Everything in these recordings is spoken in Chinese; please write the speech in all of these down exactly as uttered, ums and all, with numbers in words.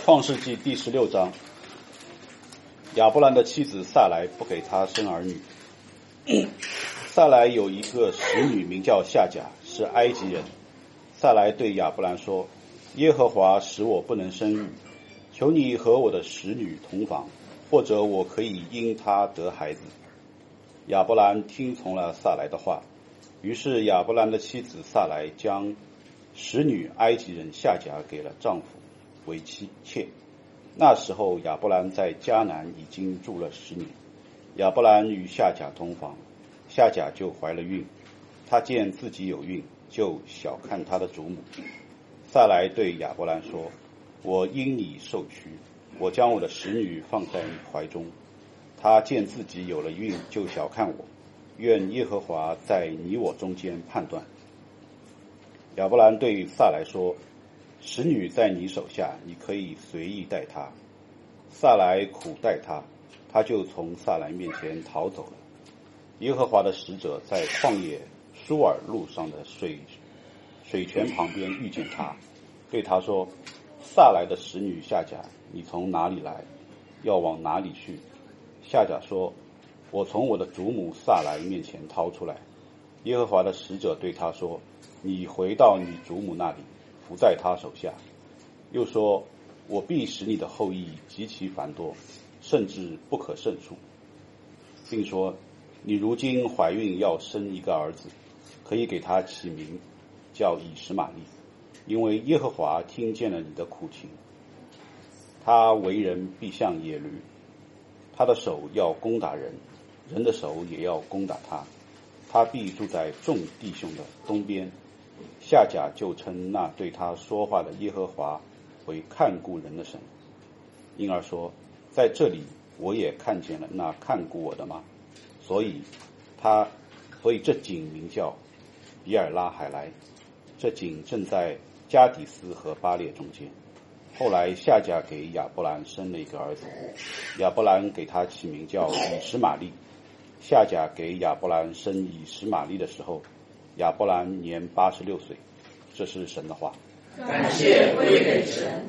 创世纪第十六章，亚伯兰的妻子撒来不给他生儿女。撒来有一个使女名叫夏甲，是埃及人。撒来对亚伯兰说：耶和华使我不能生育，求你和我的使女同房，或者我可以因她得孩子。亚伯兰听从了撒来的话，于是亚伯兰的妻子撒来将使女埃及人夏甲给了丈夫为妻妾。那时候亚伯兰在迦南已经住了十年。亚伯兰与夏甲同房，夏甲就怀了孕。他见自己有孕，就小看他的主母。撒来对亚伯兰说：我因你受屈，我将我的使女放在你怀中。他见自己有了孕，就小看我。愿耶和华在你我中间判断。亚伯兰对撒来说：使女在你手下，你可以随意待她。撒来苦待她，她就从撒来面前逃走了。耶和华的使者在旷野舒尔路上的水水泉旁边遇见她，对她说：撒来的使女夏甲，你从哪里来？要往哪里去？夏甲说：我从我的主母撒来面前逃出来。耶和华的使者对她说：你回到你主母那里，伏在她手下。又说：我必使你的后裔极其繁多，甚至不可胜数。并说：你如今怀孕要生一个儿子，可以给他起名叫以实玛利，因为耶和华听见了你的苦情。他为人必像野驴，他的手要攻打人，人的手也要攻打他。他必住在众弟兄的东边。夏甲就称那对他说话的耶和华为看顾人的神，因而说：在这里我也看见了那看顾我的吗？所以他所以这井名叫比尔拉海莱。这井正在加底斯和巴列中间。后来夏甲给亚伯兰生了一个儿子，亚伯兰给他起名叫以实玛利。夏甲给亚伯兰生以实玛利的时候，亚伯兰年八十六岁。这是神的话。 感谢归给神。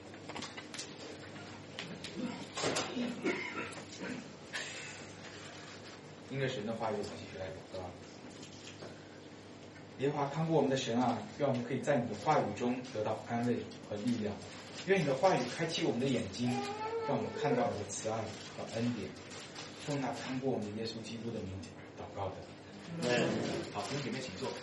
因着神的话，有继续来祷告。耶和华看顾我们的神啊，愿我们可以在你的话语中得到安慰和力量。愿你的话语开启我们的眼睛，让我们看到你的慈爱和恩典。奉那看顾我们的耶稣基督的名祷告的。 嗯、 好，弟兄姐妹请坐。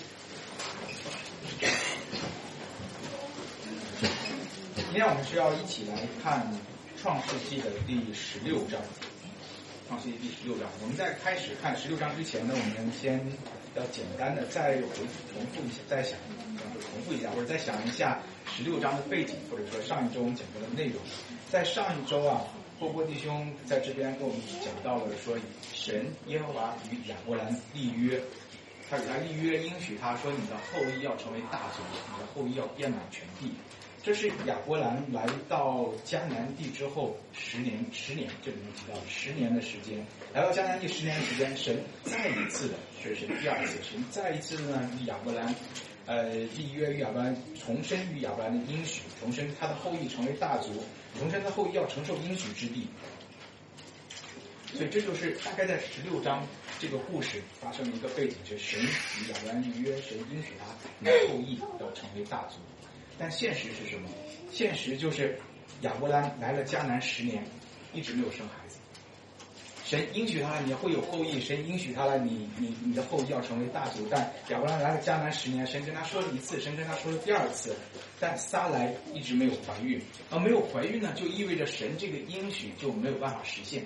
今天我们是要一起来看创世纪的第十六章。创世纪第十六章，我们在开始看十六章之前呢，我们先要简单的再回重复一下，再想重复一下，或者再想一下十六章的背景，或者说上一周我们讲过的内容。在上一周啊，波波弟兄在这边跟我们讲到了说，神耶和华与亚伯兰立约，他与他立约，应许他说，你的后裔要成为大族，你的后裔要遍满全地。这是亚伯兰来到迦南地之后十年，十年这里面提到十年的时间，来到迦南地十年的时间，神再一次的，这是第二次，神再一次呢与亚伯兰，呃，立约与亚伯兰，重申与亚伯兰的应许，重申他的后裔成为大族，重申他后裔要承受应许之地。所以这就是大概在十六章这个故事发生的一个背景，就是神与亚伯兰立约，神应许他你的后裔要成为大族。但现实是什么？现实就是亚伯兰来了迦南十年，一直没有生孩子。神应许他了，你会有后裔；神应许他了，你你你的后裔要成为大族。但亚伯兰来了迦南十年，神跟他说了一次，神跟他说了第二次，但撒来一直没有怀孕。而没有怀孕呢，就意味着神这个应许就没有办法实现。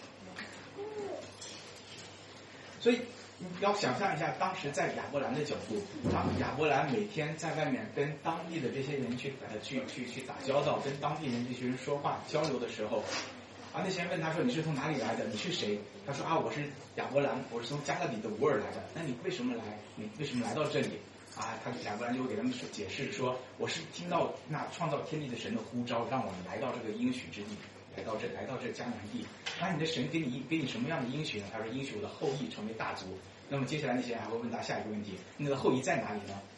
所以你要想象一下，当时在亚伯兰的角度，当亚伯兰每天在外面跟当地的这些人去呃去去去打交道，跟当地人这些人说话交流的时候，啊，那些人问他说：“你是从哪里来的？你是谁？”他说：“啊，我是亚伯兰，我是从加勒底的乌尔来的。”那你为什么来？你为什么来到这里？啊，他亚伯兰就会给他们说解释说：“我是听到那创造天地的神的呼召，让我们来到这个应许之地。”来到这来到这迦南地，那你的神给你给你什么样的应许呢？他说应许我的后裔成为大族。那么接下来那些人还会问他下一个问题：你的后裔在哪里呢？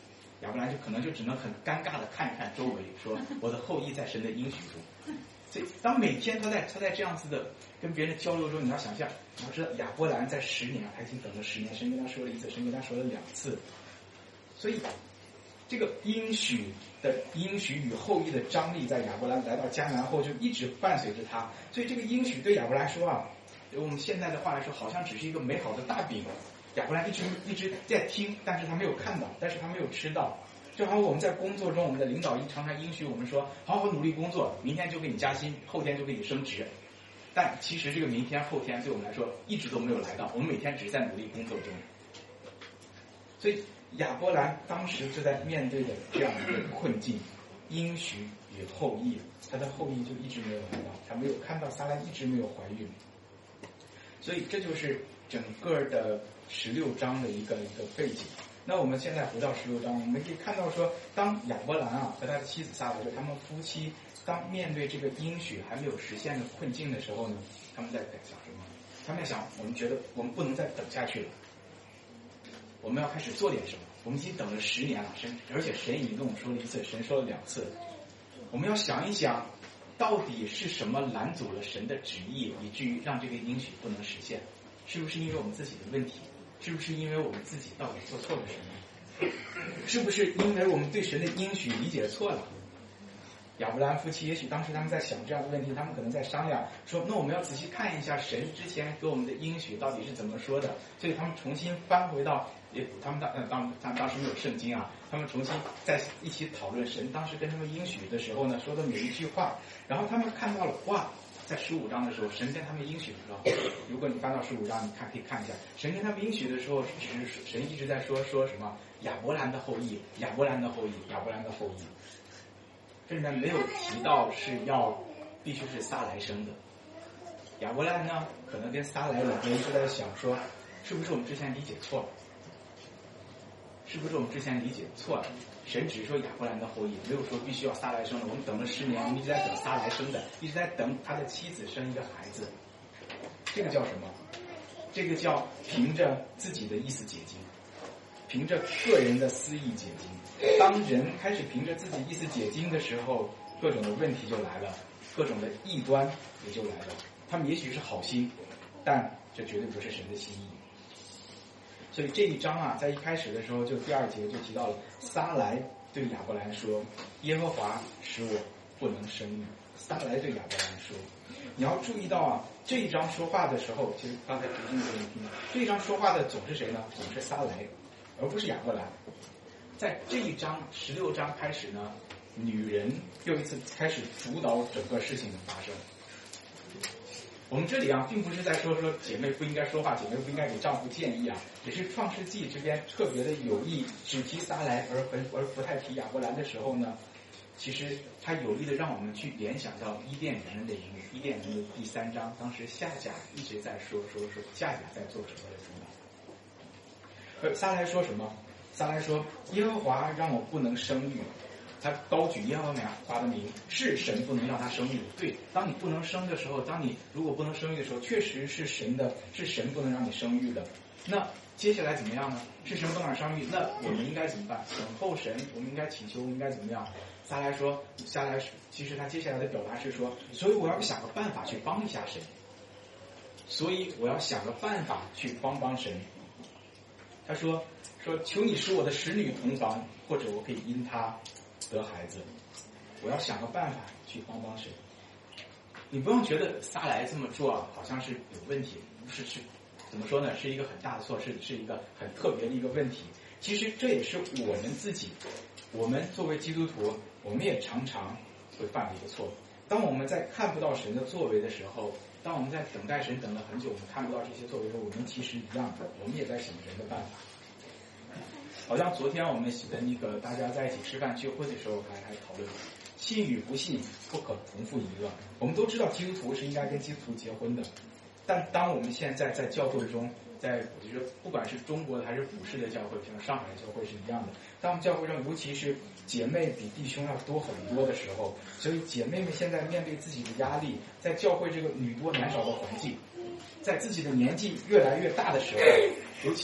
亚伯兰就可能就只能很尴尬的看一看周围，说我的后裔在神的应许中。所以当每天他在他在这样子的跟别人交流中，你要想象，你要知道亚伯兰在十年，他已经等了十年，神跟他说了一次，神跟他说了两次，所以这个应许的应许与后裔的张力，在亚伯兰来到迦南后就一直伴随着他。所以这个应许对亚伯兰说啊，用我们现在的话来说，好像只是一个美好的大饼，亚伯兰一直一直在听，但是他没有看到，但是他没有吃到。就好像我们在工作中，我们的领导一常常应许我们说，好好努力工作，明天就给你加薪，后天就给你升职。但其实这个明天后天对我们来说一直都没有来到，我们每天只是在努力工作中。所以亚伯兰当时就在面对着这样一个困境，应许与后裔，他的后裔就一直没有来到，他没有看到撒拉一直没有怀孕。所以这就是整个的十六章的一个一个背景。那我们现在回到十六章，我们可以看到说，当亚伯兰啊和他的妻子撒拉，就他们夫妻当面对这个应许还没有实现的困境的时候呢，他们在想什么？他们在想，我们觉得我们不能再等下去了，我们要开始做点什么。我们已经等了十年了，神而且神已经跟我们说了一次，神说了两次，我们要想一想，到底是什么拦阻了神的旨意，以至于让这个应许不能实现？是不是因为我们自己的问题？是不是因为我们自己到底做错了什么？是不是因为我们对神的应许理解错了？亚伯兰夫妻也许当时他们在想这样的问题，他们可能在商量说，那我们要仔细看一下神之前给我们的应许到底是怎么说的。所以他们重新翻回到，也他们当当他们当时没有圣经啊，他们重新在一起讨论神当时跟他们应许的时候呢说的每一句话，然后他们看到了，哇，在十五章的时候，神跟他们应许的时候，如果你翻到十五章，你看可以看一下，神跟他们应许的时候，只是神一直在说说什么亚伯兰的后裔，亚伯兰的后裔，亚伯兰的后裔，这里面没有提到是要必须是撒来生的。亚伯兰呢，可能跟撒来两个人就在想说，是不是我们之前理解错了？是不是我们之前理解错了？神只说亚伯兰的后裔，没有说必须要撒来生的。我们等了十年，我们一直在等撒来生的，一直在等他的妻子生一个孩子。这个叫什么？这个叫凭着自己的意思解经，凭着个人的私意解经。当人开始凭着自己意思解经的时候，各种的问题就来了，各种的异端也就来了。他们也许是好心，但这绝对不是神的心意。所以这一章啊，在一开始的时候，就第二节就提到了撒来对亚伯兰说，耶和华使我不能生育。撒来对亚伯兰说，你要注意到啊，这一章说话的时候，其实刚才读经给你听，这一章说话的总是谁呢？总是撒来，而不是亚伯兰。在这一章十六章开始呢，女人又一次开始主导整个事情的发生。我们这里啊，并不是在说说姐妹不应该说话，姐妹不应该给丈夫建议啊，只是创世纪这边特别的有意只提撒来而而不太提亚伯兰的时候呢，其实它有意的让我们去联想到伊甸园的一幕。伊甸园的第三章，当时夏甲一直在说说说夏甲在做什么的时候，而撒来说什么？撒来说耶和华让我不能生育。他高举耶和华的名，是神不能让他生育。对，当你不能生的时候，当你如果不能生育的时候，确实是神的，是神不能让你生育的。那接下来怎么样呢？是神不能让生育，那我们应该怎么办？等候神，我们应该祈求，应该怎么样？撒来说，撒来其实他接下来的表达是说，所以我要想个办法去帮一下神，所以我要想个办法去帮帮神。他说说求你使我的使女同房，或者我可以因他得孩子，我要想个办法去帮帮神。你不用觉得撒来这么做啊，好像是有问题，不是是怎么说呢？是一个很大的错，是是一个很特别的一个问题。其实这也是我们自己，我们作为基督徒，我们也常常会犯的一个错。当我们在看不到神的作为的时候，当我们在等待神等了很久，我们看不到这些作为的时候，我们其实一样的，我们也在想人的办法。好像昨天我们的那个大家在一起吃饭聚会的时候还还讨论，信与不信不可同负一个。我们都知道基督徒是应该跟基督徒结婚的，但当我们现在在教会中，在我觉得不管是中国的还是普世的教会，像上海的教会是一样的，当我们教会上尤其是姐妹比弟兄要多很多的时候，所以姐妹们现在面对自己的压力，在教会这个女多男少的环境，在自己的年纪越来越大的时候，尤其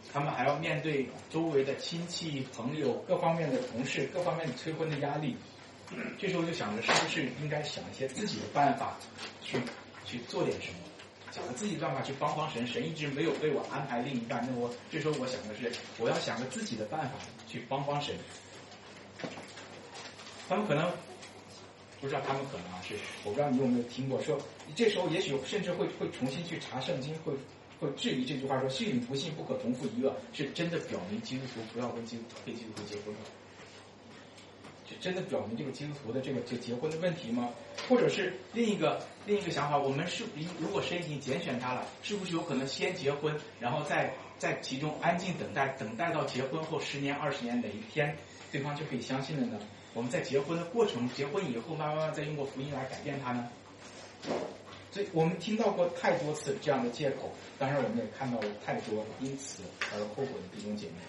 他们还要面对周围的亲戚、朋友、各方面的同事、各方面的催婚的压力。这时候就想着，是不是应该想一些自己的办法，去去做点什么，想着自己的办法去帮帮神。神一直没有为我安排另一半，那我这时候我想的是，我要想个自己的办法去帮帮神。他们可能不知道，他们可能啊是，我不知道你有没有听过，说这时候也许甚至会会重新去查圣经，会会质疑这句话，说信与不信不可同负一恶，是真的表明基督徒不要跟基督非基督徒结婚吗？是真的表明这个基督徒的这个这结婚的问题吗？或者是另一个另一个想法，我们是如果神已经拣选他了，是不是有可能先结婚，然后在在其中安静等待，等待到结婚后十年二十年哪一天对方就可以相信了呢？我们在结婚的过程，结婚以后慢慢再用过福音来改变他呢？所以我们听到过太多次这样的借口，当然我们也看到了太多因此而后悔的弟兄姐妹。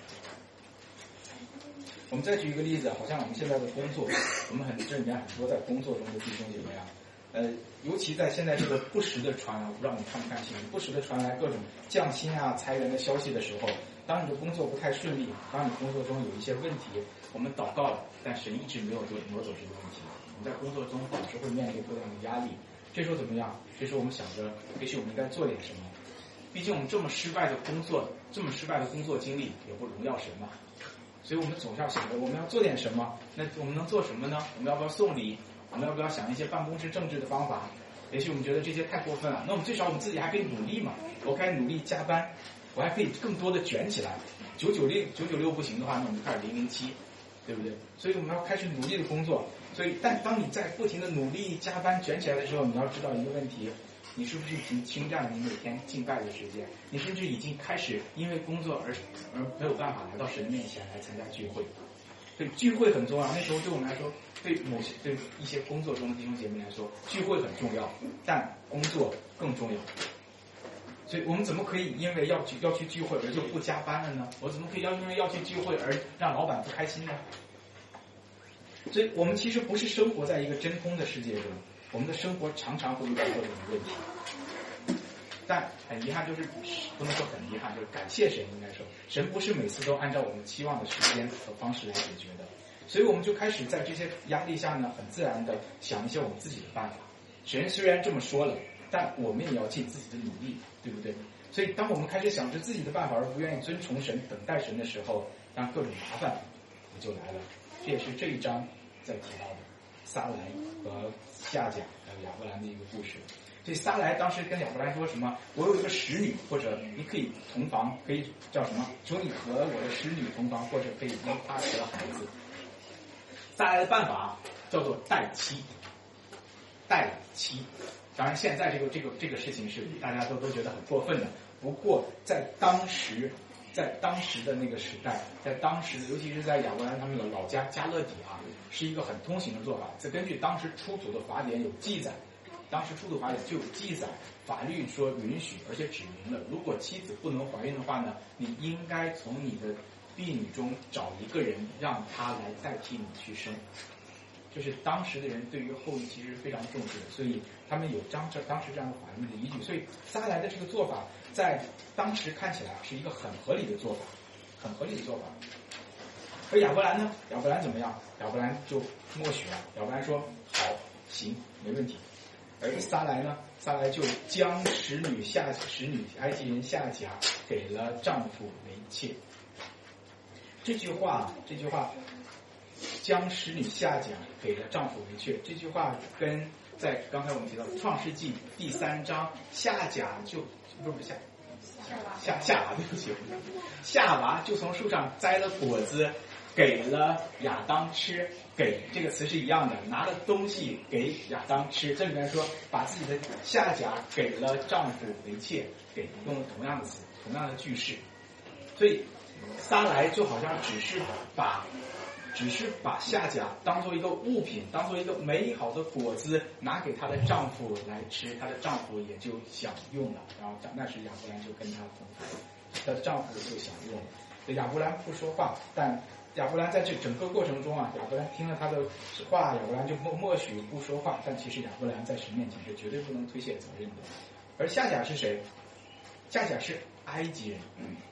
我们再举一个例子，好像我们现在的工作，我们很这里面很多在工作中的弟兄姐妹啊，呃，尤其在现在这个不时的传，我不知道你看不看新闻，不时的传来各种降薪啊、裁员的消息的时候，当你的工作不太顺利，当你工作中有一些问题，我们祷告了，但神一直没有挪走这个问题。我们在工作中总是会面对各样的压力，这时候怎么样？这时候我们想着，也许我们应该做点什么。毕竟我们这么失败的工作，这么失败的工作经历，也不荣耀神嘛。所以我们总是要想着我们要做点什么。那我们能做什么呢？我们要不要送礼？我们要不要想一些办公室政治的方法？也许我们觉得这些太过分了，那我们最少我们自己还可以努力嘛。我可以努力加班，我还可以更多的卷起来。九九六九九六不行的话，那我们就开始零零七，对不对？所以我们要开始努力的工作。所以，但当你在不停的努力加班卷起来的时候，你要知道一个问题。你是不是已经侵占了你每天敬拜的时间？你是不是已经开始因为工作而而没有办法来到神面前来参加聚会？所以聚会很重要。那时候对我们来说，对某些对一些工作中的弟兄姐妹来说，聚会很重要，但工作更重要。所以我们怎么可以因为要去要去聚会而就不加班了呢？我怎么可以要因为要去聚会而让老板不开心呢？所以我们其实不是生活在一个真空的世界中。我们的生活常常会遇到各种问题，但很遗憾，就是不能说很遗憾，就是感谢神，应该说神不是每次都按照我们期望的时间和方式来解决的，所以我们就开始在这些压力下呢，很自然的想一些我们自己的办法。神虽然这么说了，但我们也要尽自己的努力，对不对？所以当我们开始想着自己的办法而不愿意遵从神、等待神的时候，让各种麻烦也就来了。这也是这一章在提到的撒莱和夏甲还有亚伯兰的一个故事。所以撒莱当时跟亚伯兰说什么？我有一个使女，或者你可以同房，可以叫什么？求你和我的使女同房，或者可以帮她得孩子。撒莱的办法叫做代妻，代妻。当然，现在这个这个这个事情是大家都都觉得很过分的。不过在当时，在当时的那个时代，在当时，尤其是在亚伯兰他们的老家加勒底啊，是一个很通行的做法。这根据当时出土的法典有记载，当时出土法典就有记载，法律说允许，而且指明了，如果妻子不能怀孕的话呢，你应该从你的婢女中找一个人，让他来代替你去生。就是当时的人对于后裔其实非常重视的，所以他们有当这当时这样的法律的依据。所以撒莱的这个做法，在当时看起来是一个很合理的做法，很合理的做法。而亚伯兰呢？亚伯兰怎么样？亚伯兰就默许了。亚伯兰说：“好，行，没问题。”而撒莱呢？撒莱就将使女夏使女埃及人夏甲给了丈夫为妾。这句话，这句话。将使女夏甲给了丈夫为妾，这句话跟在刚才我们提到的创世纪第三章夏甲就不是夏夏夏娃对不起，夏娃就从树上摘了果子给了亚当吃，给这个词是一样的，拿了东西给亚当吃。这里面说把自己的夏甲给了丈夫为妾，给用了同样的词，同样的句式。所以撒莱就好像只是把只是把夏甲当做一个物品，当做一个美好的果子拿给她的丈夫来吃，她的丈夫也就享用了。然后那时亚伯兰就跟她同房，她的丈夫就享用了。亚伯兰不说话，但亚伯兰在这整个过程中啊，亚伯兰听了他的话，亚伯兰就默默许不说话，但其实亚伯兰在神面前是绝对不能推卸责任的。而夏甲是谁？夏甲是埃及人。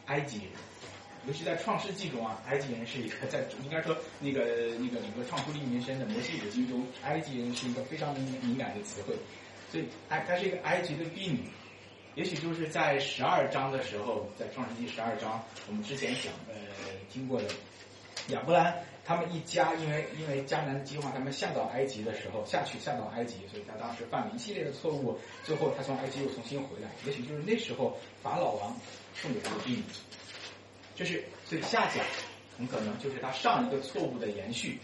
埃及人。尤其在创世纪中啊，埃及人是一个在应该说那个那个整个创出利民申的摩西五经中，埃及人是一个非常敏敏感的词汇，所以埃她是一个埃及的婢女。也许就是在十二章的时候，在创世纪十二章，我们之前讲呃听过的亚伯兰他们一家因为因为迦南的饥荒，他们下到埃及的时候下去下到埃及，所以他当时犯了一系列的错误，最后他从埃及又重新回来。也许就是那时候法老王送给他的婢女，这是所以夏甲很可能就是他上一个错误的延续。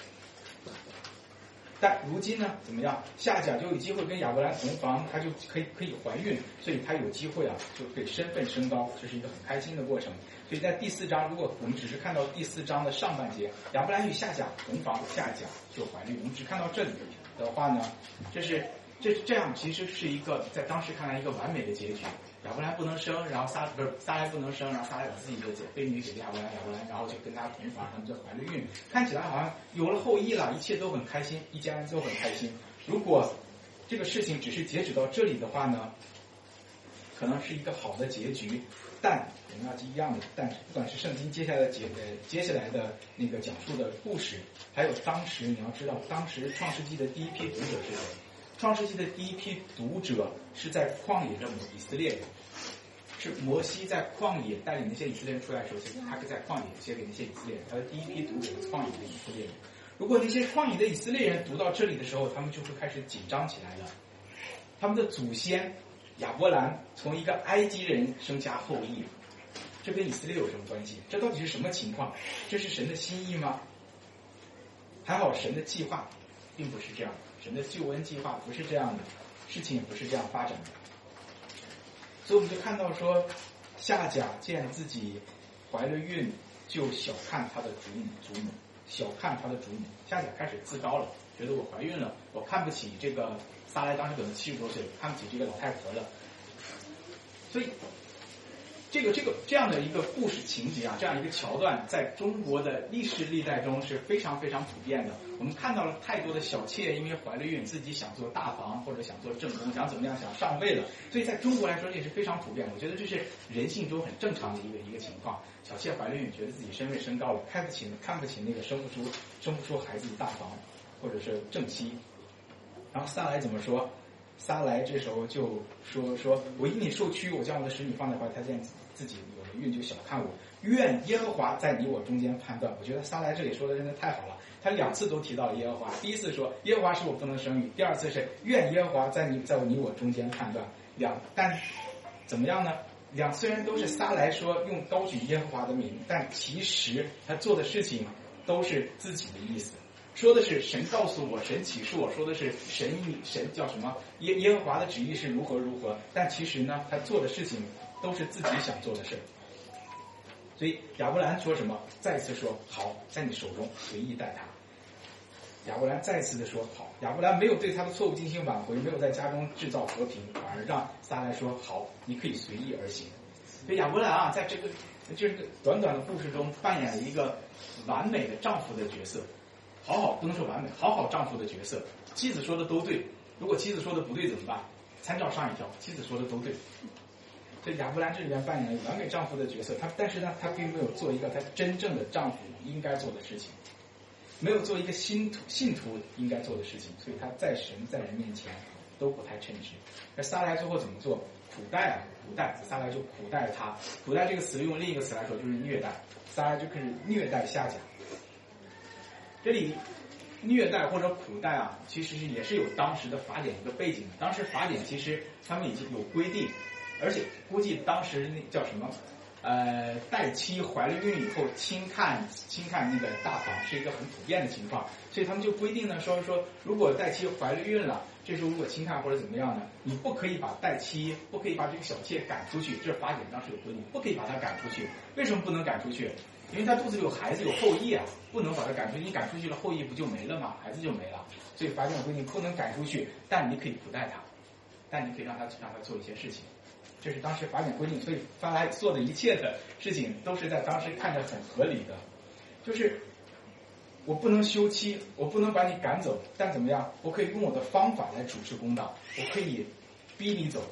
但如今呢，怎么样？夏甲就有机会跟亚伯兰同房，他就可以可以怀孕，所以他有机会啊，就可以身份升高，这是一个很开心的过程。所以在第四章，如果我们只是看到第四章的上半节，亚伯兰与夏甲同房，夏甲就怀孕，我们只看到这里的话呢，这是这这样其实是一个在当时看来一个完美的结局。亚伯兰不能生，然后撒不是撒莱不能生，然后撒莱把自己的婢女给亚伯兰，亚伯兰然后就跟他同房，他们就怀了孕，看起来好像有了后裔了，一切都很开心，一家人都很开心。如果这个事情只是截止到这里的话呢，可能是一个好的结局，但我们要一样的，但不管是圣经接下来的结呃接下来的那个讲述的故事，还有当时你要知道，当时创世纪的第一批读者是谁？创世纪的第一批读者是在旷野的以色列人，是摩西在旷野带领那些以色列人出来的时候，他是在旷野写给那些以色列人，他的第一批读者是旷野的以色列人。如果那些旷野的以色列人读到这里的时候，他们就会开始紧张起来了。他们的祖先亚伯兰从一个埃及人生下后裔，这跟以色列有什么关系？这到底是什么情况？这是神的心意吗？还好神的计划并不是这样的，神的救恩计划不是这样的，事情也不是这样发展的。所以我们就看到说，夏甲见自己怀了孕，就小看他的祖母，祖母小看他的祖母，夏甲开始自高了，觉得我怀孕了，我看不起这个撒莱，当时可能七十多岁，看不起这个老太婆了。所以这个这个这样的一个故事情节啊，这样一个桥段，在中国的历史历代中是非常非常普遍的。我们看到了太多的小妾因为怀了孕，自己想做大房或者想做正宫，想怎么样想上位了，所以在中国来说这也是非常普遍。我觉得这是人性中很正常的一个一个情况。小妾怀了孕，觉得自己身位升高了，看不起看不起那个生不出生不出孩子的大房或者是正妻。然后撒莱怎么说？撒莱这时候就说说我因你受屈，我将我的使女放在怀，他见自己有了孕就小看我，愿耶和华在你我中间判断。我觉得撒莱这里说的真的太好了，他两次都提到了耶和华。第一次说耶和华使我不能生育，第二次是愿耶和华在你在你我中间判断。两但怎么样呢？两虽然都是撒莱说用高举耶和华的名，但其实他做的事情都是自己的意思。说的是神告诉我，神启示我，说的是神神叫什么耶耶和华的旨意是如何如何，但其实呢，他做的事情都是自己想做的事。所以亚伯兰说什么？再次说好，在你手中随意待他。亚伯兰再次的说好，亚伯兰没有对他的错误进行挽回，没有在家中制造和平，反而让撒莱说好，你可以随意而行。所以亚伯兰啊，在这个这个短短的故事中扮演了一个完美的丈夫的角色。好好不能说完美，好好丈夫的角色，妻子说的都对，如果妻子说的不对怎么办？参照上一条，妻子说的都对。所以亚伯兰这里面扮演了完美丈夫的角色，他但是呢，他并没有做一个他真正的丈夫应该做的事情，没有做一个信徒信徒应该做的事情，所以他在神在人面前都不太称职。而撒莱最后怎么做？苦待啊，苦待，撒莱就苦待他。苦待这个词用另一个词来说就是虐待，撒莱就开始虐待夏甲。这里虐待或者苦待啊，其实也是有当时的法典一个背景的。当时法典其实他们已经有规定，而且估计当时那叫什么，呃，待妻怀了孕以后轻看轻看那个大房是一个很普遍的情况，所以他们就规定呢，说说如果待妻怀了孕了，这时候如果轻看或者怎么样呢，你不可以把待妻，不可以把这个小妾赶出去，这法典当时有规定，不可以把她赶出去。为什么不能赶出去？因为他肚子里有孩子有后裔啊，不能把他赶出去，你赶出去了后裔不就没了吗？孩子就没了。所以法典规定不能赶出去，但你可以苦待他，但你可以让他让他做一些事情，这是当时法典规定。所以撒莱做的一切的事情都是在当时看着很合理的，就是我不能休妻，我不能把你赶走，但怎么样？我可以用我的方法来主持公道，我可以逼你走。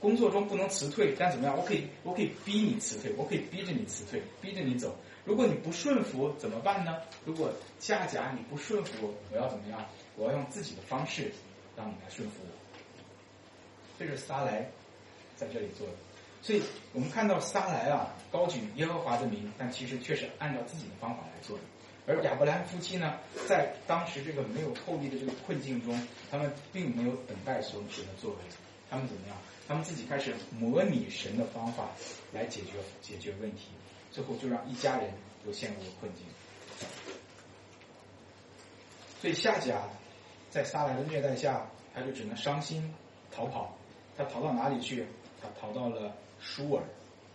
工作中不能辞退，但怎么样？我可以，我可以逼你辞退，我可以逼着你辞退，逼着你走。如果你不顺服怎么办呢？如果夏甲你不顺服，我要怎么样？我要用自己的方式让你来顺服我。这是撒莱在这里做的。所以我们看到撒莱啊，高举耶和华的名，但其实却是按照自己的方法来做的。而亚伯兰夫妻呢，在当时这个没有后裔的这个困境中，他们并没有等待神的作为，他们怎么样？他们自己开始模拟神的方法来解决解决问题，最后就让一家人都陷入了困境。所以夏甲在撒莱的虐待下，他就只能伤心逃跑。他逃到哪里去？他逃到了舒尔。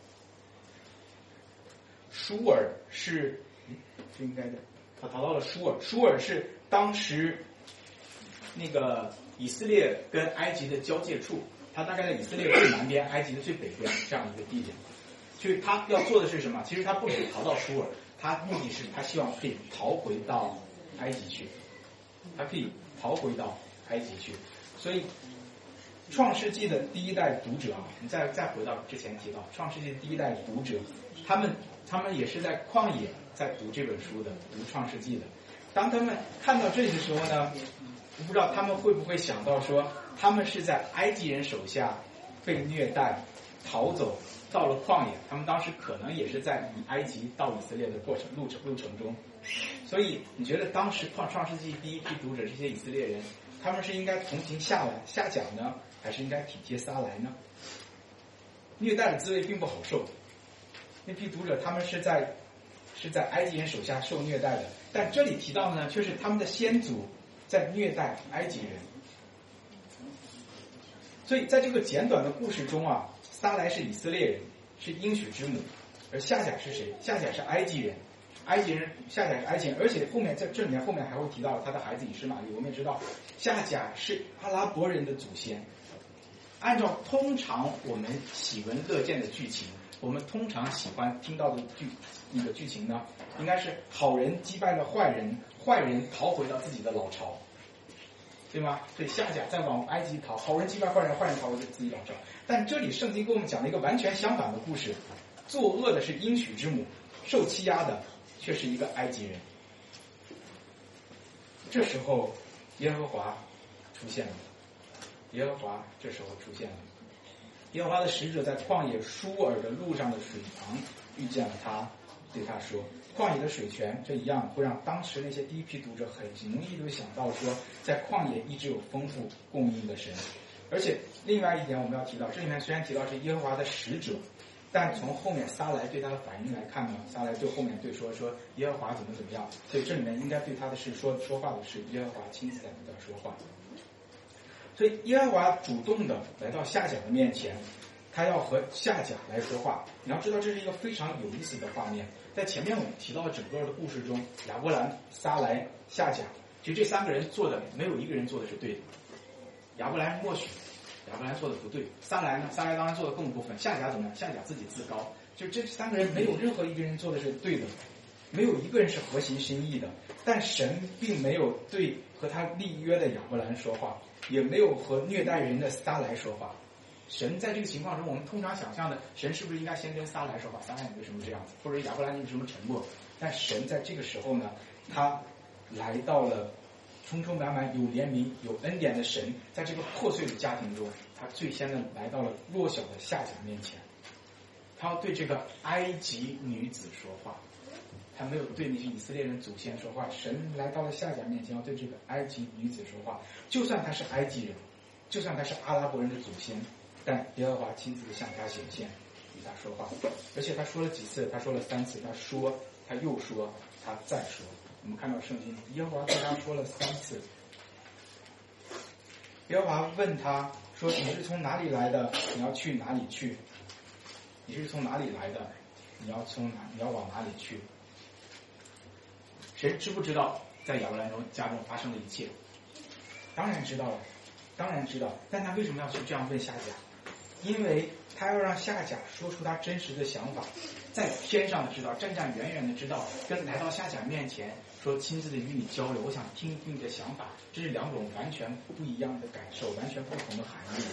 舒尔是是应该的，他逃到了舒尔。舒尔是当时那个以色列跟埃及的交界处，他大概在以色列最南边，埃及的最北边这样一个地点。所以他要做的是什么？其实他不止逃到舒尔，他目的是他希望可以逃回到埃及去，他可以逃回到埃及去。所以创世纪的第一代读者啊，你再再回到之前提到创世纪第一代读者，他们他们也是在旷野在读这本书的，读创世纪的。当他们看到这里的时候呢，我不知道他们会不会想到说，他们是在埃及人手下被虐待逃走到了旷野，他们当时可能也是在以埃及到以色列的过程路程路程中。所以你觉得当时创创世纪第一批读者这些以色列人，他们是应该同情夏来夏甲呢，还是应该体贴撒来呢？虐待的滋味并不好受。那批读者他们是在是在埃及人手下受虐待的，但这里提到的呢，却是他们的先祖在虐待埃及人。所以在这个简短的故事中啊，撒来是以色列人，是应许之母，而夏甲是谁？夏甲是埃及人。埃及人夏甲是埃及人，而且后面在这里面后面还会提到他的孩子以实玛利。我们也知道夏甲是阿拉伯人的祖先。按照通常我们喜闻乐见的剧情，我们通常喜欢听到的剧那个剧情呢，应该是好人击败了坏人，坏人逃回到自己的老巢，对吗？所以夏甲在往埃及逃，好人击败坏人，坏人逃回自己老巢。但这里圣经给我们讲了一个完全相反的故事，作恶的是应许之母，受欺压的却是一个埃及人。这时候耶和华出现了，耶和华这时候出现了。耶和华的使者在旷野舒尔的路上的水旁遇见了他，对他说，旷野的水泉这一样会让当时那些第一批读者很容易就想到说，在旷野一直有丰富供应的神。而且另外一点我们要提到，这里面虽然提到是耶和华的使者，但从后面撒来对他的反应来看呢，撒来对后面对说说耶和华怎么怎么样，所以这里面应该对他的是说说话的是耶和华亲自在对他说话。所以耶和华主动的来到夏甲的面前，他要和夏甲来说话。你要知道这是一个非常有意思的画面，在前面我们提到的整个的故事中，亚伯兰、撒来、夏甲，其实这三个人做的没有一个人做的是对的。亚伯兰默许亚伯兰做的不对，撒来呢？撒来当然做的更过分。夏甲怎么样？夏甲自己自高，就这三个人没有任何一个人做的是对的，没有一个人是合情心意的。但神并没有对和他立约的亚伯兰说话，也没有和虐待人的撒来说话。神在这个情况中，我们通常想象的，神是不是应该先跟撒来说话？撒来你为什么这样子？或者亚伯兰你为什么沉默？但神在这个时候呢，他来到了充充满满有怜悯有恩典的神，在这个破碎的家庭中，他最先的来到了弱小的夏甲面前，他要对这个埃及女子说话，他没有对那些以色列人祖先说话。神来到了夏甲面前，要对这个埃及女子说话，就算他是埃及人，就算他是阿拉伯人的祖先，但耶和华亲自向他显现，与他说话。而且他说了几次？他说了三次。他说，他又说，他再说。我们看到圣经，耶和华对他说了三次。耶和华问他说：“你是从哪里来的？你要去哪里去？你是从哪里来的？你要从哪？你要往哪里去？”谁知不知道在亚伯兰中家中发生的一切？当然知道了，当然知道。但他为什么要去这样问夏甲？因为他要让夏甲说出他真实的想法，在天上的知道，站站远远的知道，跟来到夏甲面前说亲自的与你交流，我想听一听你的想法，这是两种完全不一样的感受，完全不同的含义。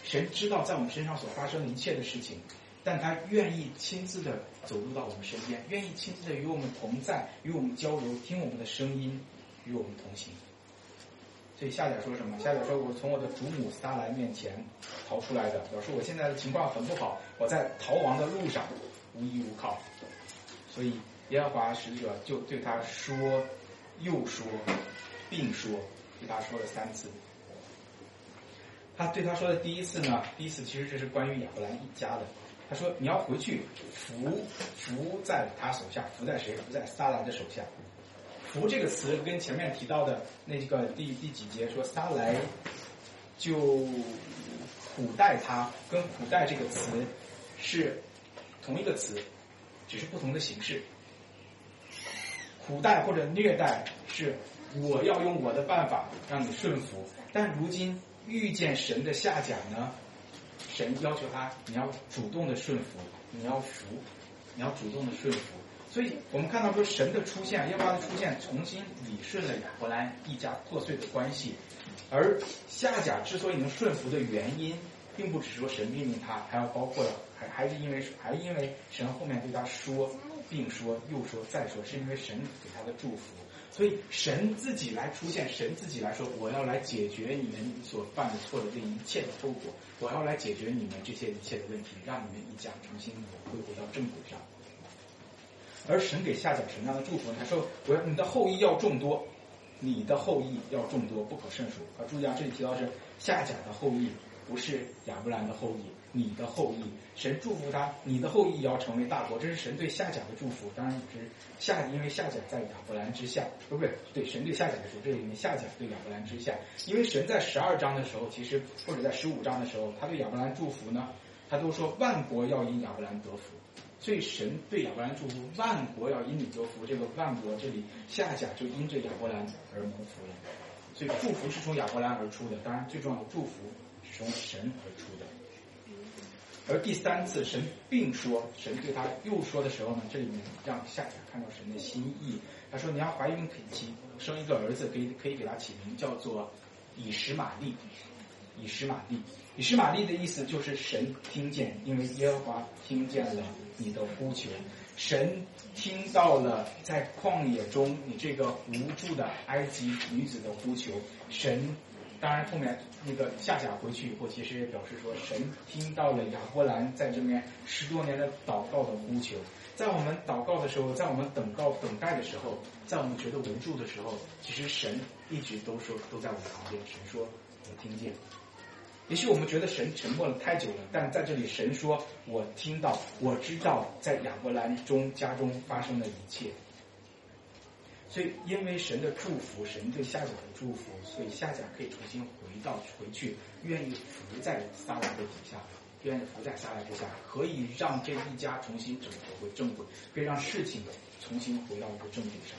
神知道在我们身上所发生的一切的事情，但他愿意亲自的走入到我们身边，愿意亲自的与我们同在，与我们交流，听我们的声音，与我们同行。所以夏甲说什么？夏甲说：“我从我的主母撒来面前逃出来的，表示我现在的情况很不好，我在逃亡的路上，无依无靠。”所以耶和华使者就对他说，又说，并说，对他说了三次。他对他说的第一次呢，第一次其实这是关于亚伯兰一家的。他说：“你要回去服服在他手下，服在谁？服在撒来的手下。”服这个词跟前面提到的那个第第几节说撒来就苦待他，跟苦待这个词是同一个词，只是不同的形式。苦待或者虐待是我要用我的办法让你顺服，但如今遇见神的下甲呢，神要求他你要主动的顺服，你要服，你要主动的顺服。所以我们看到说神的出现，耶和华的出现重新理顺了亚伯兰一家破碎的关系。而夏甲之所以能顺服的原因，并不只是说神命令他，还要包括了还还是因为还因为神后面对他说，并说又说再说，是因为神给他的祝福。所以神自己来出现，神自己来说，我要来解决你们所犯的错的这一切的后果，我要来解决你们这些一切的问题，让你们一家重新恢复到正轨上。而神给夏甲什么样的祝福呢？他说：“我要你的后裔要众多，你的后裔要众多，不可胜数。”啊，注意啊，这里提到是夏甲的后裔，不是亚伯兰的后裔，你的后裔。神祝福他，你的后裔也要成为大国，这是神对夏甲的祝福。当然也是夏，因为夏甲在亚伯兰之下，不对，对，神对夏甲的说，这里面夏甲对亚伯兰之下。因为神在十二章的时候，其实或者在十五章的时候，他对亚伯兰祝福呢，他都说万国要因亚伯兰得福。所以神对亚伯兰祝福，万国要因你得福。这个万国这里夏甲就因着亚伯兰而蒙福了。所以祝福是从亚伯兰而出的，当然最重要的祝福是从神而出的。而第三次神并说，神对他又说的时候呢，这里面让夏甲看到神的心意。他说：“你要怀孕可以生一个儿子，可以可以给他起名叫做以实玛利。”以实玛利，以实玛利的意思就是神听见，因为耶和华听见了你的呼求，神听到了在旷野中你这个无助的埃及女子的呼求。神当然后面那个夏甲回去以后，其实也表示说，神听到了亚伯兰在这边十多年的祷告的呼求。在我们祷告的时候，在我们等告等待的时候，在我们觉得无助的时候，其实神一直都说都在我们旁边。神说我听见。也许我们觉得神沉默了太久了，但在这里神说我听到，我知道在亚伯兰中家中发生的一切。所以因为神的祝福，神对夏甲的祝福，所以夏甲可以重新回到回去，愿意伏在撒拉的底下，愿意伏在撒拉之下，可以让这一家重新整合回正轨，可以让事情重新回到一个正轨上。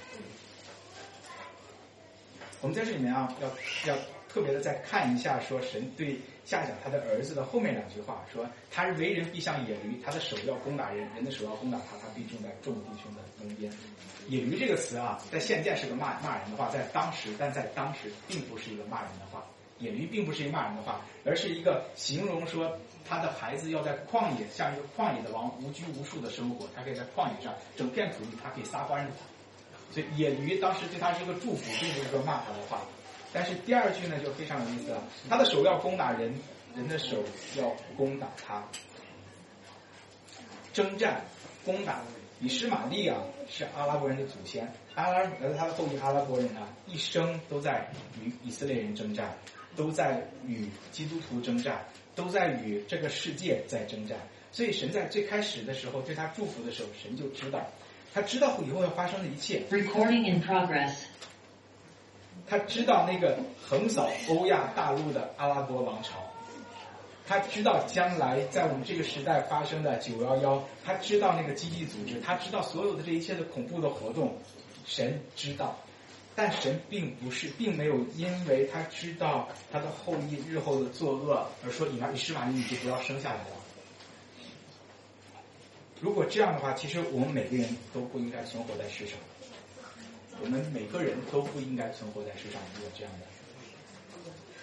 我们在这里面啊，要要特别的再看一下，说神对夏甲他的儿子的后面两句话，说他为人必像野驴，他的手要攻打人，人的手要攻打他，他必种在众弟兄的中间。野驴这个词啊，在现在是个骂骂人的话，在当时，但在当时并不是一个骂人的话。野驴并不是一个骂人的话，而是一个形容说他的孩子要在旷野，像一个旷野的王，无拘无束的生活，他可以在旷野上整片土地，他可以撒欢着他。所以野驴当时对他是一个祝福，并不是说骂他的话。但是第二句呢就非常有意思了，他的手要攻打人，人的手要攻打他。征战攻打，以实玛利啊是阿拉伯人的祖先，阿拉而他的后裔阿拉伯人啊，一生都在与以色列人征战，都在与基督徒征战，都在与这个世界在征战。所以神在最开始的时候对他祝福的时候，神就知道，他知道以后要发生的一切。 Recording in progress. 他知道那个横扫欧亚大陆的阿拉伯王朝，他知道将来在我们这个时代发生的九一一，他知道那个基地组织，他知道所有的这一切的恐怖的活动，神知道。但神并不是，并没有因为他知道他的后裔日后的作恶而说以以实玛利你就不要生下来了。如果这样的话，其实我们每个人都不应该存活在世上。我们每个人都不应该存活在世上，如果这样的。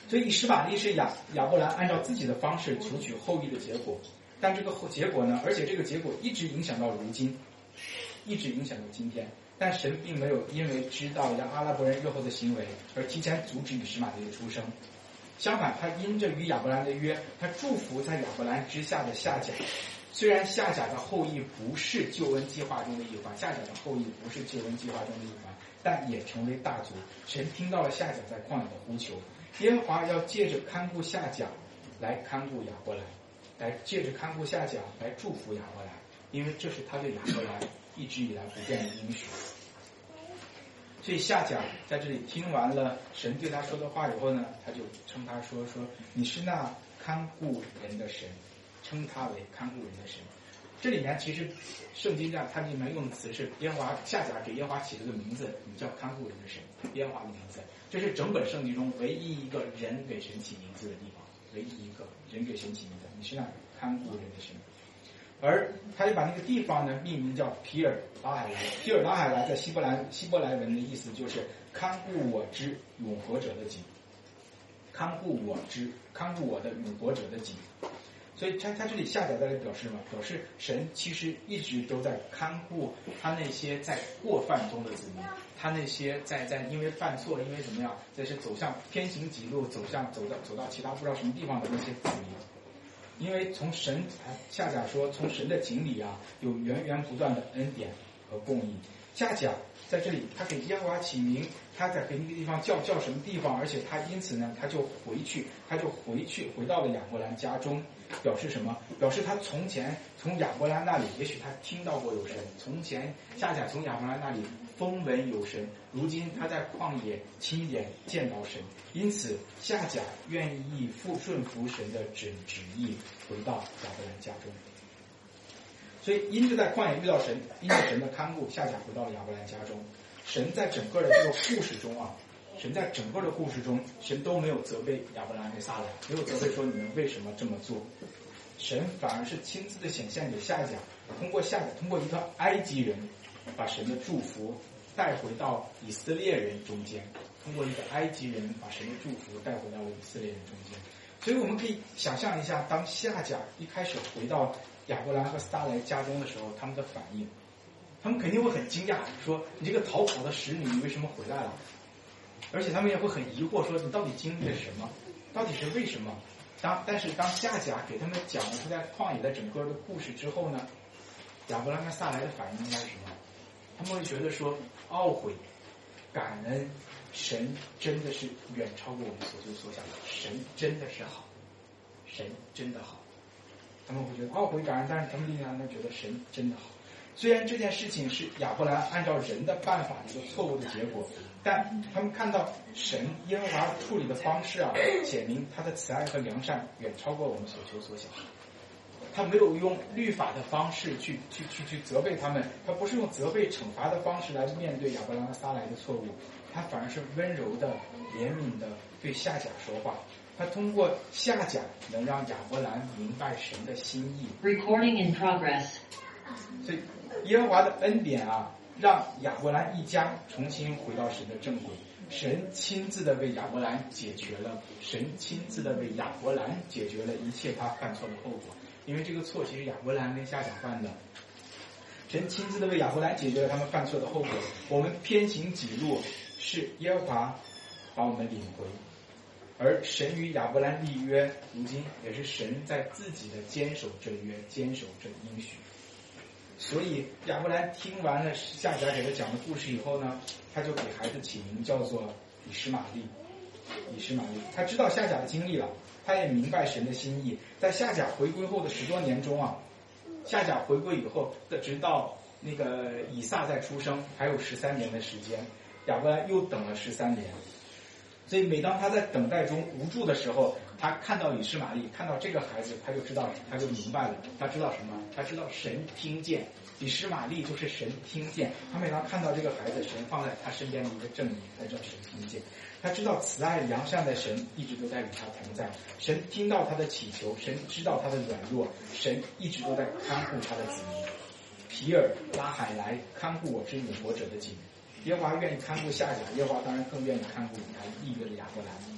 所以以实玛利是亚亚伯兰按照自己的方式求取后裔的结果，但这个后结果呢，而且这个结果一直影响到如今，一直影响到今天。但神并没有因为知道亚阿拉伯人日后的行为而提前阻止以实玛利的出生，相反，他因着与亚伯兰的约，他祝福在亚伯兰之下的夏甲。虽然夏甲的后裔不是救恩计划中的一环，夏甲的后裔不是救恩计划中的一环，但也成为大族。神听到了夏甲在旷野的呼求，耶和华要借着看顾夏甲来看顾亚伯兰，来借着看顾夏甲来祝福亚伯兰，因为这是他对亚伯兰一直以来不变的应许。所以夏甲在这里听完了神对他说的话以后呢，他就称他说说你是那看顾人的神，称他为看顾人的神。这里面其实圣经上它里面用的词是耶和华，夏甲给耶和华起了个名字，你叫看顾人的神，耶和华的名字。这是整本圣经中唯一一个人给神起名字的地方，唯一一个人给神起名字，你是那看顾人的神。而他就把那个地方呢命名叫皮尔拉海莱。皮尔拉海莱在希伯来希伯来文的意思就是看顾我之永活者的井，看顾我之看顾我的永活者的井。所以他他这里夏甲在这里表示嘛，表示神其实一直都在看顾他那些在过犯中的子民，他那些在在因为犯错，因为怎么样，这是走向偏行己路，走向走到走到其他不知道什么地方的那些子民。因为从神夏甲说，从神的井里啊，有源源不断的恩典和供应。夏甲在这里，他给耶和华起名，他在给那个地方叫叫什么地方，而且他因此呢，他就回去，他就回去回到了亚伯兰家中，表示什么？表示他从前从亚伯兰那里，也许他听到过有神，从前夏甲从亚伯兰那里风闻有神，如今他在旷野亲眼见到神，因此夏甲愿意复顺服神的旨旨意，回到亚伯兰家中。所以因着在旷野遇到神，因着神的看顾，夏甲回到了亚伯兰家中。神在整个的这个故事中啊，神在整个的故事中，神都没有责备亚伯兰和撒莱，没有责备说你们为什么这么做，神反而是亲自的显现给夏甲，通过夏甲，通过一个埃及人，把神的祝福带回到以色列人中间，通过一个埃及人把神的祝福带回到了以色列人中间。所以我们可以想象一下，当夏甲一开始回到亚伯兰和撒莱家中的时候，他们的反应，他们肯定会很惊讶，说你这个逃跑的使女，你为什么回来了？而且他们也会很疑惑，说你到底经历了什么？到底是为什么？当但是当夏甲给他们讲了他在旷野的整个的故事之后呢，亚伯兰和撒莱的反应应该是什么？他们会觉得说懊悔、感恩，神真的是远超过我们所求所想的，神真的是好，神真的好。他们会觉得懊悔感恩，但是他们另外呢觉得神真的好。虽然这件事情是亚伯兰按照人的办法一个错误的结果，但他们看到神耶和华处理的方式啊，显明他的慈爱和良善远超过我们所求所想。他没有用律法的方式去去去去责备他们，他不是用责备惩罚的方式来面对亚伯兰和撒莱的错误，他反而是温柔的、怜悯的对夏甲说话。他通过夏甲能让亚伯兰明白神的心意。 Recording in progress. 所以耶和华的恩典啊，让亚伯兰一家重新回到神的正轨。神亲自的为亚伯兰解决了，神亲自的为亚伯兰解决了一切他犯错的后果。因为这个错其实亚伯兰跟夏甲犯的，神亲自的为亚伯兰解决了他们犯错的后果。我们偏行己路，是耶和华把我们领回。而神与亚伯兰立约，如今也是神在自己的坚守这约，坚守这应许。所以亚伯兰听完了夏甲给他讲的故事以后呢，他就给孩子起名叫做以实玛利。以实玛利，他知道夏甲的经历了，他也明白神的心意。在夏甲回归后的十多年中啊，夏甲回归以后，直到那个以撒在出生，还有十三年的时间，亚伯兰又等了十三年。所以每当他在等待中无助的时候，他看到以实玛利，看到这个孩子，他就知道，他就明白了。他知道什么？他知道神听见。以实玛利就是神听见。他每当看到这个孩子，神放在他身边的一个证明，他知道神听见。他知道慈爱良善的神一直都在与他同在。神听到他的祈求，神知道他的软弱，神一直都在看顾他的子民。皮尔拉海莱，看顾我之永活者的井。耶和华愿意看顾夏甲，耶和华当然更愿意看顾他立约的亚伯兰。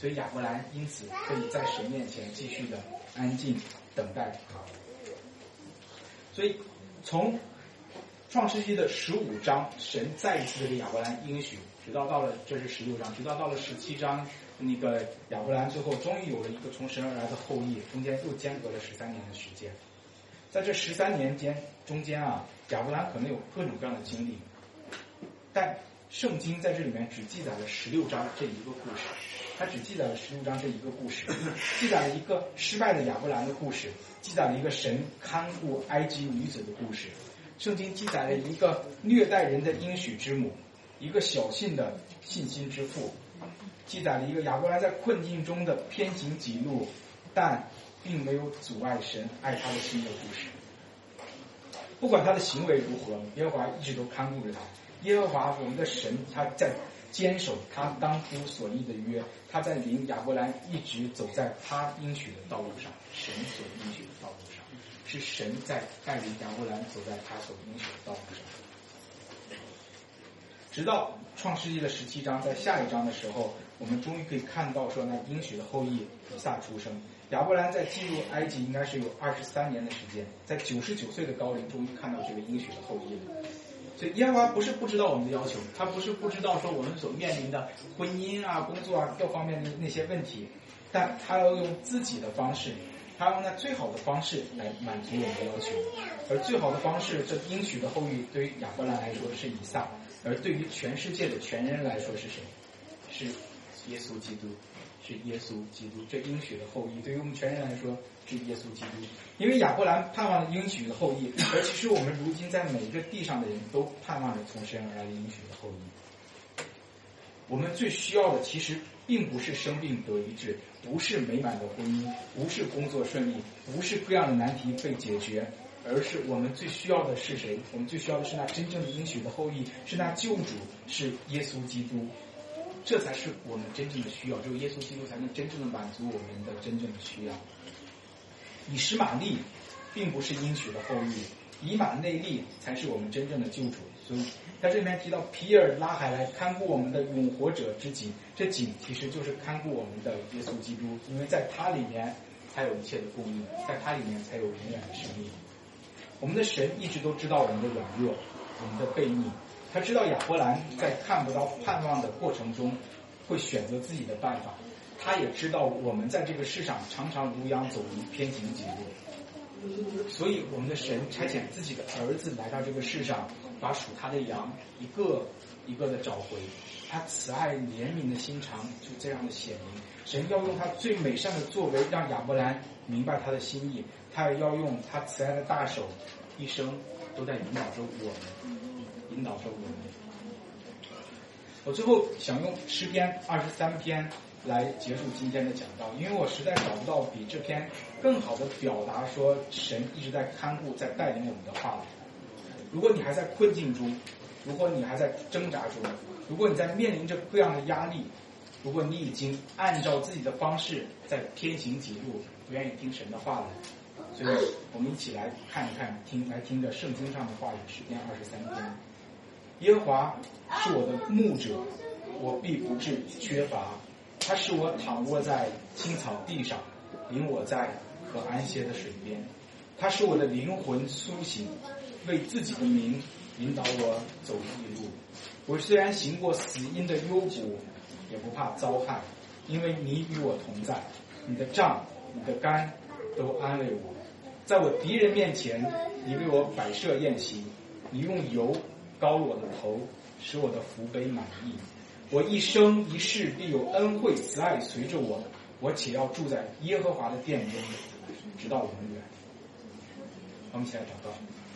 所以亚伯兰因此可以在神面前继续的安静等待他。所以从创世纪的十五章，神再一次的给亚伯兰应许，直到到了这是十六章，直到到了十七章，那个亚伯兰最后终于有了一个从神而来的后裔，中间又间隔了十三年的时间。在这十三年间中间啊，亚伯兰可能有各种各样的经历，但圣经在这里面只记载了十六章这一个故事，它只记载了十六章这一个故事，记载了一个失败的亚伯兰的故事，记载了一个神看顾埃及女子的故事。圣经记载了一个虐待人的应许之母，一个小信的信心之父，记载了一个亚伯兰在困境中的偏行己路，但并没有阻碍神爱他的心的故事。不管他的行为如何，耶和华一直都看顾着他。耶和华我们的神，他在坚守他当初所立的约，他在领亚伯兰一直走在他应许的道路上，神所应许的道路上，是神在带领亚伯兰走在他所应许的道路上。直到创世纪的十七章，在下一章的时候，我们终于可以看到说，那应许的后裔以撒出生。亚伯兰在进入埃及应该是有二十三年的时间，在九十九岁的高龄，终于看到这个应许的后裔了。所以耶和华不是不知道我们的要求，他不是不知道说我们所面临的婚姻啊、工作啊各方面的那些问题，但他要用自己的方式，他用那最好的方式来满足我们的要求。而最好的方式，这应许的后裔对于亚伯兰来说是以撒，而对于全世界的全人来说是谁？是耶稣基督，是耶稣基督。这应许的后裔对于我们全人来说是耶稣基督。因为亚伯兰盼望着应许的后裔，而其实我们如今在每一个地上的人都盼望着从神而来的应许的后裔。我们最需要的其实并不是生病得医治，不是美满的婚姻，不是工作顺利，不是各样的难题被解决，而是我们最需要的是谁？我们最需要的是那真正的应许的后裔，是那救主，是耶稣基督。这才是我们真正的需要，只有耶稣基督才能真正的满足我们的真正的需要。以实玛利并不是应许的后裔，以马内利才是我们真正的救主。所以在这里面提到皮尔拉海来看顾我们的永活者之井，这井其实就是看顾我们的耶稣基督，因为在他里面才有一切的供应，在他里面才有永远的生命。我们的神一直都知道我们的软弱，我们的悖逆，他知道亚伯兰在看不到盼望的过程中会选择自己的办法，他也知道我们在这个世上常常如羊走迷，偏行己路，所以我们的神差遣自己的儿子来到这个世上，把属他的羊一个一个的找回。他慈爱怜悯的心肠就这样的显明，神要用他最美善的作为让亚伯兰明白他的心意，他也要用他慈爱的大手一生都在引导着我们，引导着我们。我最后想用诗篇二十三篇来结束今天的讲道，因为我实在找不到比这篇更好的表达说神一直在看顾在带领我们的话了。如果你还在困境中，如果你还在挣扎中，如果你在面临着各样的压力，如果你已经按照自己的方式在偏行己路，不愿意听神的话了，所以我们一起来看一看，听来听着圣经上的话语，诗篇二十三篇。耶和华是我的牧者，我必不致缺乏。他使我躺卧在青草地上，领我在可安歇的水边。他使我的灵魂苏醒，为自己的名引导我走义路。我虽然行过死荫的幽谷，也不怕遭害，因为你与我同在。你的杖你的竿都安慰我。在我敌人面前，你为我摆设宴席，你用油膏我的头，使我的福杯满溢。我一生一世必有恩惠慈爱随着我，我且要住在耶和华的殿中，直到永远。我们一起来祷告。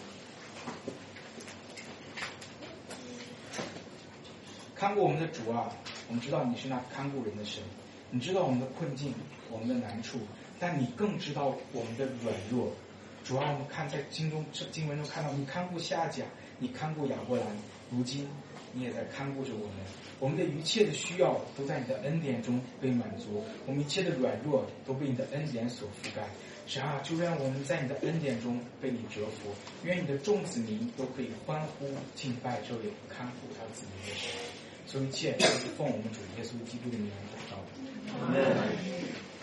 看顾我们的主啊，我们知道你是那看顾人的神，你知道我们的困境，我们的难处，但你更知道我们的软弱。主啊，我们看在经中经文中看到你看顾夏甲，你看顾亚伯兰，如今你也在看顾着我们。我们的一切的需要都在你的恩典中被满足，我们一切的软弱都被你的恩典所覆盖。神啊，就让我们在你的恩典中被你折服，愿你的众子民都可以欢呼敬拜这位看顾他子民的神。所以一切都是奉我们主耶稣基督的名祷告。 Amen.